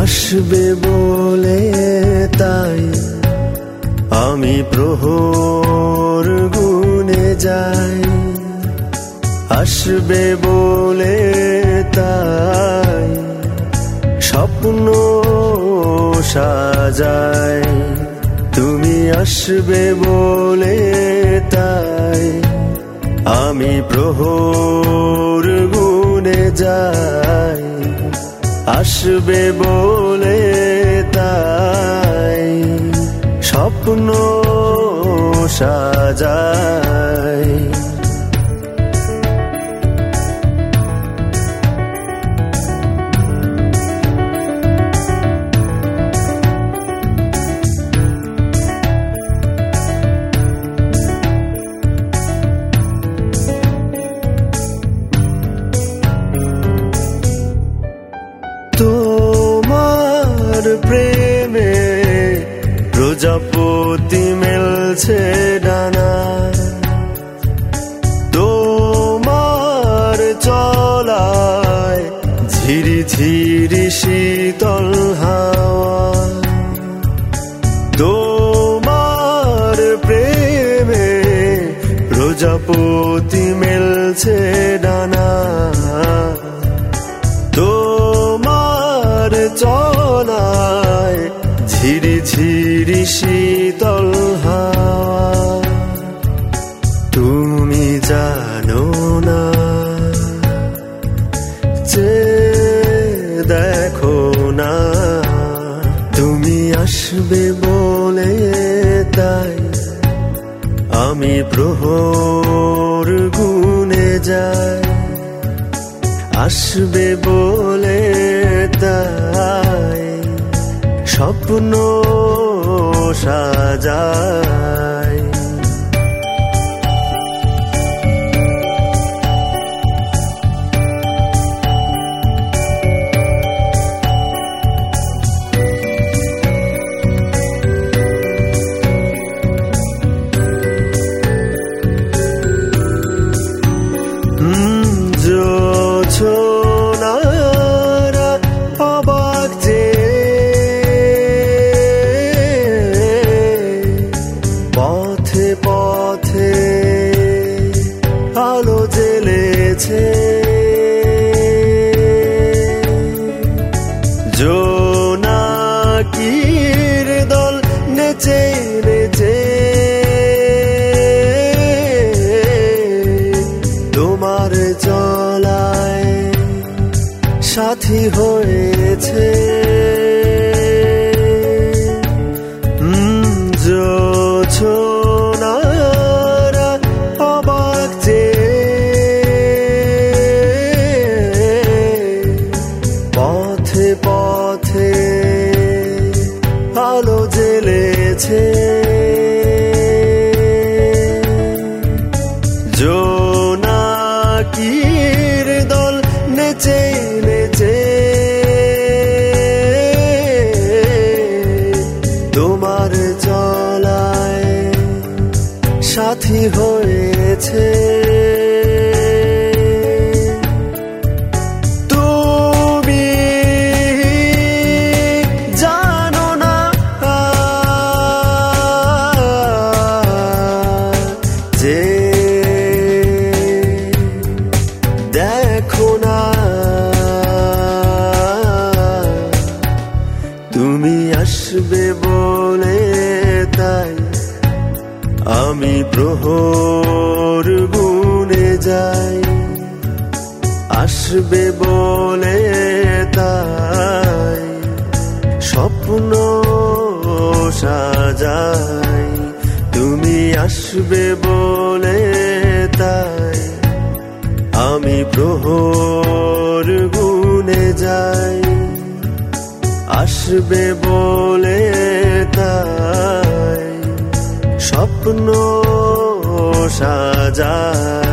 আসবে বলে তাই আমি প্রহর গুনে যাই, আসবে বলে তাই স্বপ্ন সাজাই। তুমি আসবে বলে তাই আমি প্রহর গুনে যাই, আসবে বলে তাই স্বপ্ন সাজাই। তোমার প্রেমে প্রজাপতি মেলছে ডানা, তোমার চলায় ঝিরি ঝিরি শীতল হাওয়া, তোমার প্রেমে প্রজাপতি মেলছে ডানা, তোমার চলায় ঝিরি ঝিরি শীতল হাওয়া। তুমি জানো না যে দেখো না, তুমি আসবে বলে তাই আমি প্রহর গুনে যাই, আসবে বলে তাই স্বপ্ন সাজাই। জোছনারা অবাক যে পথে পথে আলো জ্বেলেছে, জোনাকির দল নেচে নেচে তোমার চলায় সাথী হয়েছে। জোছনারা অবাক যে পথে পথে আলো জ্বেলেছে, জোনাকির দল নেচে নেচে তোমার চলায় সাথী হয়েছে। তুমি জানো না যে দেখো না, তুমি আসবে বলে তাই আমি প্রহর গুনে যাই, আসবে বলে তাই স্বপ্ন সাজাই। তুমি আসবে বলে তাই আমি প্রহর গুনে যাই, আসবে বলে তাই স্বপ্ন সাজাই।